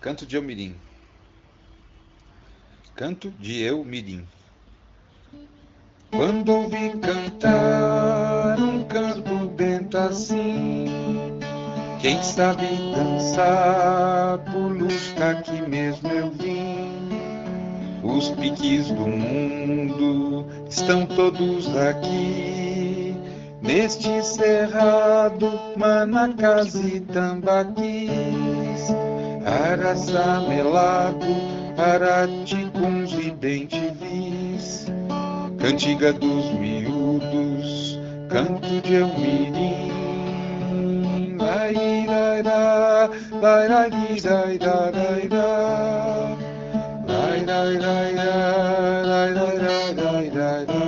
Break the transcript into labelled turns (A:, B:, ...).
A: Canto de Eumirim. Canto de Eumirim. Quando ouvi cantar um canto bento assim, quem sabe dançar por busca aqui mesmo eu vim. Os piques do mundo estão todos aqui, neste cerrado, Manacás e Tambaquis, Araçá, Melago, Araticuns e Bentivis, cantiga dos miúdos, canto de Eumirim. Lai, lai, lai, lai, lai, lai, lai, lai, lai. Lai, lai, lai, lai, lai, lai, lai, lai, lai.